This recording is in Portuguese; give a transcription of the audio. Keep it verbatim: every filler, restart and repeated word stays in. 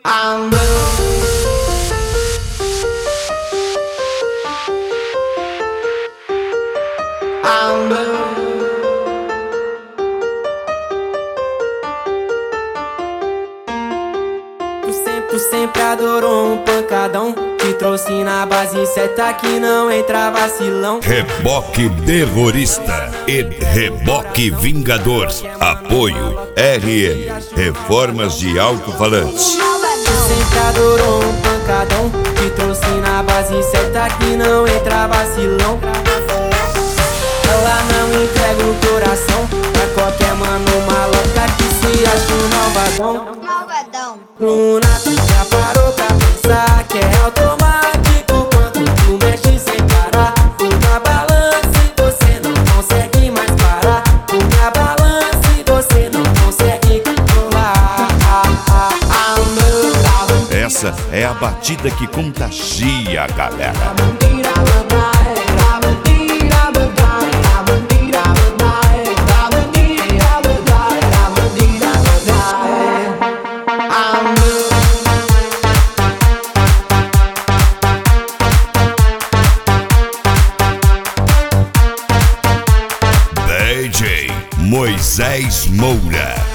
I'm Tu sempre, tu sempre adorou um pancadão, te trouxe na base certa que não entra vacilão. Reboque terrorista e reboque vingador. Apoio R M Reformas de Alto-Falantes. Tu sempre adorou um pancadão, te trouxe na base certa que não entra vacilão. Ela não entrega o coração pra qualquer mano maloca que se acha um malvadão. malvadão. Luna, tu já parou pra pensar que é automático quando tu mexe sem parar. Uma balança e você não consegue mais parar. Uma balança e você não consegue controlar. Essa é a batida que contagia a galera. D J Moisés Moura.